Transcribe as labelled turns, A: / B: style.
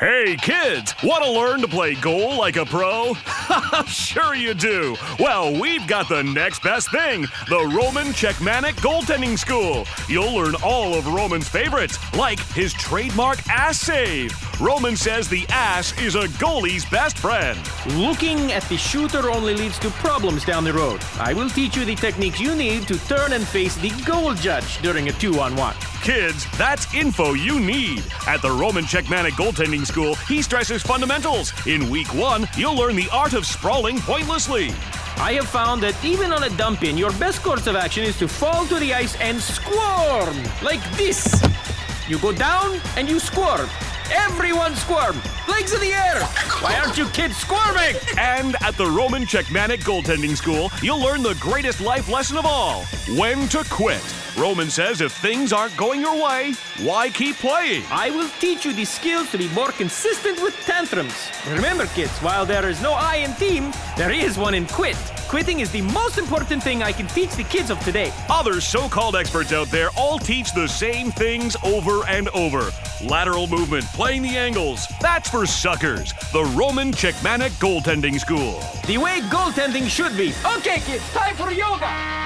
A: Hey kids, want to learn to play goal like a pro? Sure you do. Well, we've got the next best thing, the Roman Cechmanek Goaltending School. You'll learn all of Roman's favorites, like his trademark ass save. Roman says the ass is a goalie's best friend.
B: Looking at the shooter only leads to problems down the road. I will teach you the techniques you need to turn and face the goal judge during a 2-on-1.
A: Kids, that's info you need. At the Roman Cechmanek Goaltending School, he stresses fundamentals. In week 1, you'll learn the art of sprawling pointlessly.
B: I have found that even on a dump-in, your best course of action is to fall to the ice and squirm, like this. You go down and you squirm. Everyone squirm! Legs in the air! Why aren't you kids squirming?
A: And at the Roman Cechmanek Goaltending School, you'll learn the greatest life lesson of all, when to quit. Roman says if things aren't going your way, why keep playing?
B: I will teach you the skills to be more consistent with tantrums. Remember, kids, while there is no I in team, there is one in quit. Quitting is the most important thing I can teach the kids of today.
A: Other so-called experts out there all teach the same things over and over. Lateral movement, playing the angles, that's for suckers. The Roman Cechmanek Goaltending School.
B: The way goaltending should be. Okay, kids, time for yoga!